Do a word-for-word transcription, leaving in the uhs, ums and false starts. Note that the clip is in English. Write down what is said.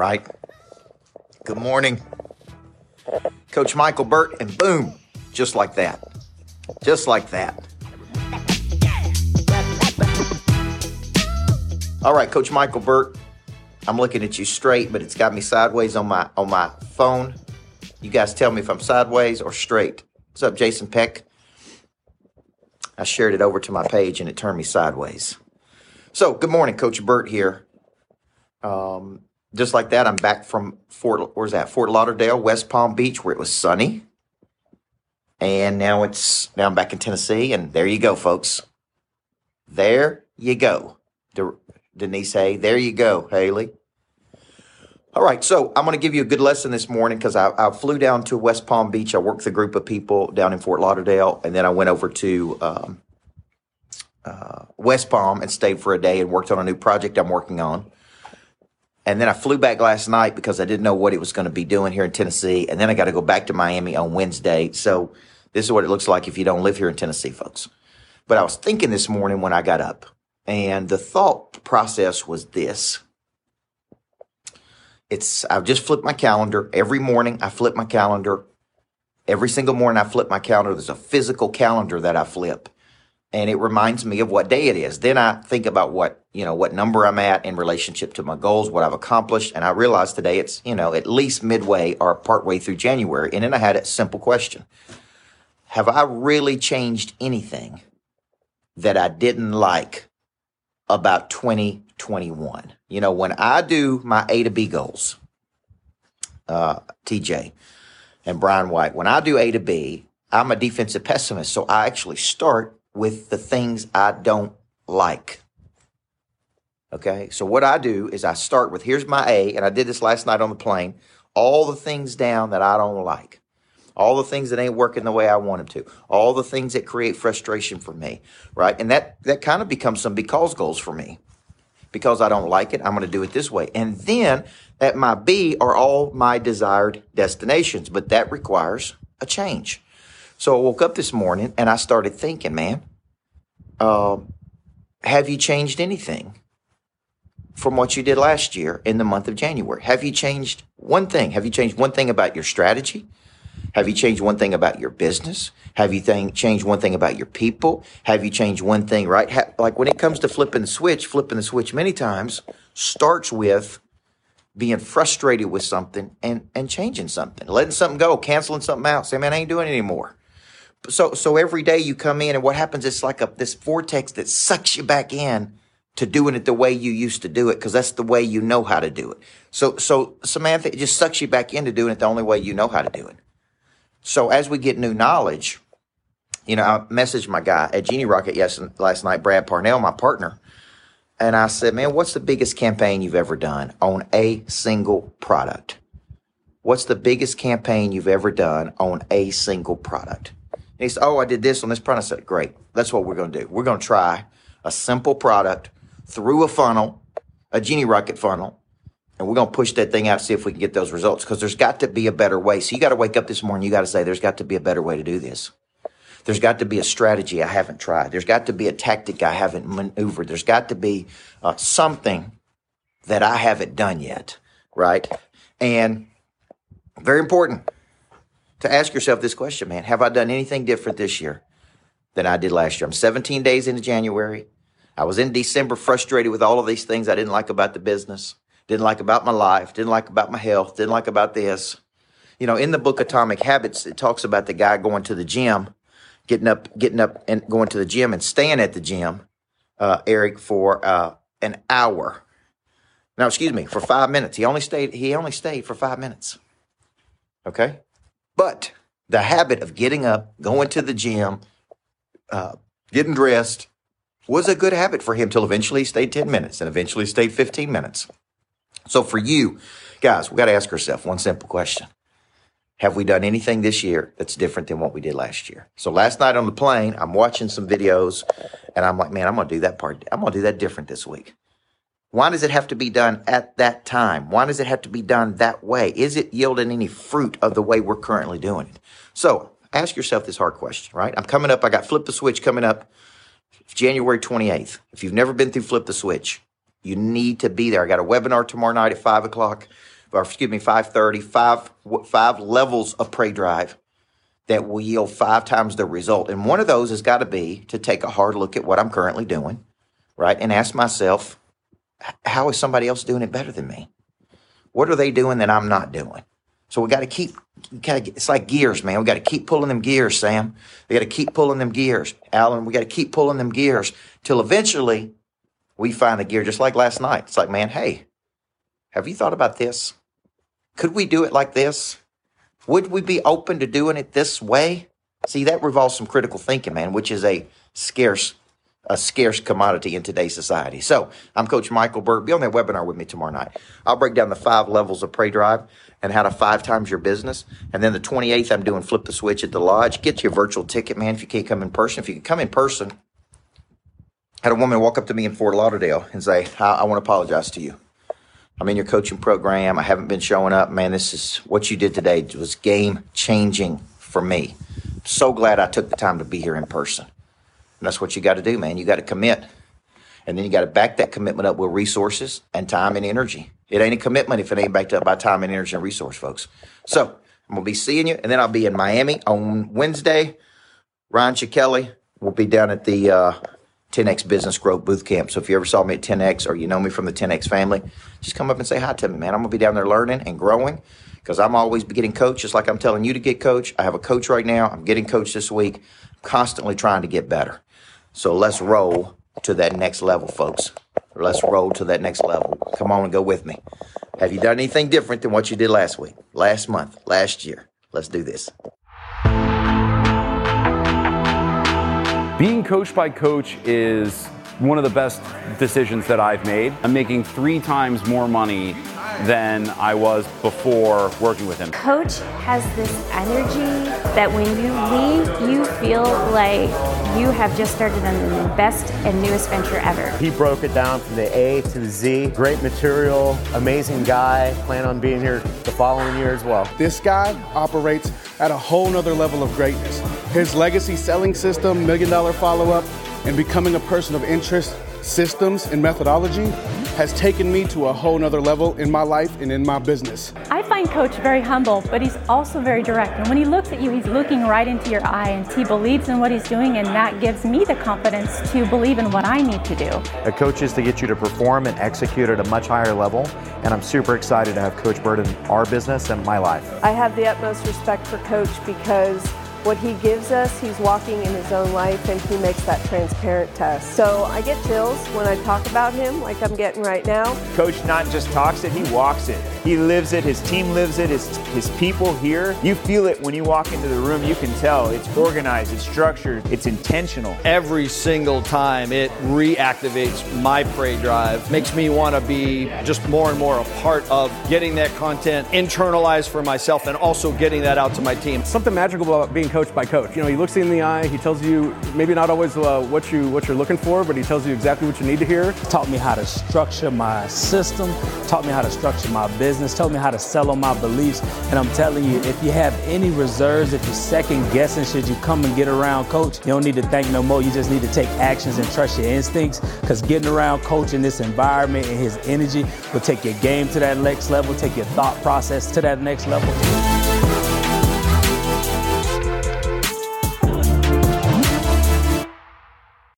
right? Good morning. Coach Michael Burt, and boom, just like that. Just like that. All right, Coach Michael Burt, I'm looking at you straight, but it's got me sideways on my on my phone. You guys tell me if I'm sideways or straight. What's up, Jason Peck? I shared it over to my page and it turned me sideways. So, good morning, Coach Burt here. Um, just like that, I'm back from Fort, where's that? Fort Lauderdale, West Palm Beach, where it was sunny. And now it's, now I'm back in Tennessee, and there you go, folks. There you go. De- Denise Hay, there you go, Haley. All right, so I'm going to give you a good lesson this morning because I, I flew down to West Palm Beach. I worked with a group of people down in Fort Lauderdale, and then I went over to um, uh, West Palm and stayed for a day and worked on a new project I'm working on. And then I flew back last night because I didn't know what it was going to be doing here in Tennessee. And then I got to go back to Miami on Wednesday. So this is what it looks like if you don't live here in Tennessee, folks. But I was thinking this morning when I got up, and the thought process was this. It's, I've just flipped my calendar. Every morning I flip my calendar. Every single morning I flip my calendar. There's a physical calendar that I flip. And it reminds me of what day it is. Then I think about what, you know, what number I'm at in relationship to my goals, what I've accomplished. And I realized today it's, you know, at least midway or partway through January. And then I had a simple question. Have I really changed anything that I didn't like about twenty twenty-one? You know, when I do my A to B goals, uh, T J and Brian White, when I do A to B, I'm a defensive pessimist. So I actually start with the things I don't like. Okay. So what I do is I start with, here's my A, and I did this last night on the plane, all the things down that I don't like. All the things that ain't working the way I want them to. All the things that create frustration for me, right? And that, that kind of becomes some because goals for me. Because I don't like it, I'm going to do it this way. And then at my B are all my desired destinations, but that requires a change. So I woke up this morning and I started thinking, man, uh, have you changed anything from what you did last year in the month of January? Have you changed one thing? Have you changed one thing about your strategy? Have you changed one thing about your business? Have you th- changed one thing about your people? Have you changed one thing, right? Ha- like when it comes to flipping the switch, flipping the switch many times starts with being frustrated with something and, and changing something, letting something go, canceling something out, saying, man, I ain't doing it anymore. So, so every day you come in and what happens, it's like a, this vortex that sucks you back in to doing it the way you used to do it. Cause that's the way you know how to do it. So, so Samantha, it just sucks you back into doing it the only way you know how to do it. So as we get new knowledge, you know, I messaged my guy at Genie Rocket yes, last night, Brad Parnell, my partner. And I said, man, what's the biggest campaign you've ever done on a single product? What's the biggest campaign you've ever done on a single product? And he said, oh, I did this on this product. I said, great. That's what we're going to do. We're going to try a simple product through a funnel, a Genie Rocket funnel. And we're going to push that thing out, see if we can get those results, because there's got to be a better way. So you got to wake up this morning. You got to say, there's got to be a better way to do this. There's got to be a strategy I haven't tried. There's got to be a tactic I haven't maneuvered. There's got to be uh, something that I haven't done yet, right? And very important to ask yourself this question, man. Have I done anything different this year than I did last year? I'm seventeen days into January. I was in December frustrated with all of these things I didn't like about the business. Didn't like about my life, didn't like about my health, didn't like about this. You know, in the book Atomic Habits, it talks about the guy going to the gym, getting up, getting up and going to the gym and staying at the gym, uh, Eric, for uh, an hour. No, excuse me, for five minutes. He only stayed, he only stayed for five minutes. Okay? But the habit of getting up, going to the gym, uh, getting dressed was a good habit for him till eventually he stayed ten minutes and eventually stayed fifteen minutes. So for you, guys, we got to ask ourselves one simple question. Have we done anything this year that's different than what we did last year? So last night on the plane, I'm watching some videos and I'm like, man, I'm going to do that part. I'm going to do that different this week. Why does it have to be done at that time? Why does it have to be done that way? Is it yielding any fruit of the way we're currently doing it? So ask yourself this hard question, right? I'm coming up. I got Flip the Switch coming up January twenty-eighth. If you've never been through Flip the Switch, You need to be there. I got a webinar tomorrow night at five o'clock, or excuse me, five thirty, five, five levels of Pray Drive that will yield five times the result. And one of those has got to be to take a hard look at what I'm currently doing, right? And ask myself, how is somebody else doing it better than me? What are they doing that I'm not doing? So we got to keep, gotta, it's like gears, man. We got to keep pulling them gears, Sam. We got to keep pulling them gears. Alan, we got to keep pulling them gears till eventually we find the gear, just like last night. It's like, man, hey, have you thought about this? Could we do it like this? Would we be open to doing it this way? See, that revolves some critical thinking, man, which is a scarce, a scarce commodity in today's society. So I'm Coach Michael Burt. Be on that webinar with me tomorrow night. I'll break down the five levels of Pray Drive and how to five times your business. And then the twenty-eighth, I'm doing Flip the Switch at the Lodge. Get your virtual ticket, man, if you can't come in person. If you can come in person, I had a woman walk up to me in Fort Lauderdale and say, I, I want to apologize to you. I'm in your coaching program. I haven't been showing up. Man, this is what you did today. It was game changing for me. So glad I took the time to be here in person. And that's what you got to do, man. You got to commit. And then you got to back that commitment up with resources and time and energy. It ain't a commitment if it ain't backed up by time and energy and resource, folks. So I'm going to be seeing you. And then I'll be in Miami on Wednesday. Ryan Chikelli will be down at the uh, ten X Business Growth Booth Camp. So if you ever saw me at ten X or you know me from the ten X family, just come up and say hi to me, man. I'm going to be down there learning and growing because I'm always getting coached, just like I'm telling you to get coached. I have a coach right now. I'm getting coached this week. I'm constantly trying to get better. So let's roll to that next level, folks. Let's roll to that next level. Come on and go with me. Have you done anything different than what you did last week, last month, last year? Let's do this. Being coached by Coach is one of the best decisions that I've made. I'm making three times more money than I was before working with him. Coach has this energy that when you leave, you feel like you have just started on the best and newest venture ever. He broke it down from the A to the Z. Great material, amazing guy. Plan on being here the following year as well. This guy operates at a whole nother level of greatness. His legacy selling system, million dollar follow-up, and becoming a person of interest systems and methodology has taken me to a whole nother level in my life and in my business. I find Coach very humble, but he's also very direct. And when he looks at you, he's looking right into your eye and he believes in what he's doing, and that gives me the confidence to believe in what I need to do. A coach is to get you to perform and execute at a much higher level, and I'm super excited to have Coach Burt in our business and my life. I have the utmost respect for Coach because what he gives us, he's walking in his own life and he makes that transparent to us. So I get chills when I talk about him like I'm getting right now. Coach not just talks it, he walks it. He lives it, his team lives it, his, his people here. You feel it when you walk into the room, you can tell. It's organized, it's structured, it's intentional. Every single time it reactivates my Pray Drive, makes me want to be just more and more a part of getting that content internalized for myself and also getting that out to my team. Something magical about being coached by Coach. You know, he looks you in the eye, he tells you maybe not always uh, what you what you're looking for, but he tells you exactly what you need to hear. Taught me how to structure my system, taught me how to structure my business, taught me how to sell on my beliefs. And I'm telling you, if you have any reserves, if you're second guessing, should you come and get around Coach, you don't need to think no more. You just need to take actions and trust your instincts, because getting around Coach in this environment and his energy will take your game to that next level, take your thought process to that next level.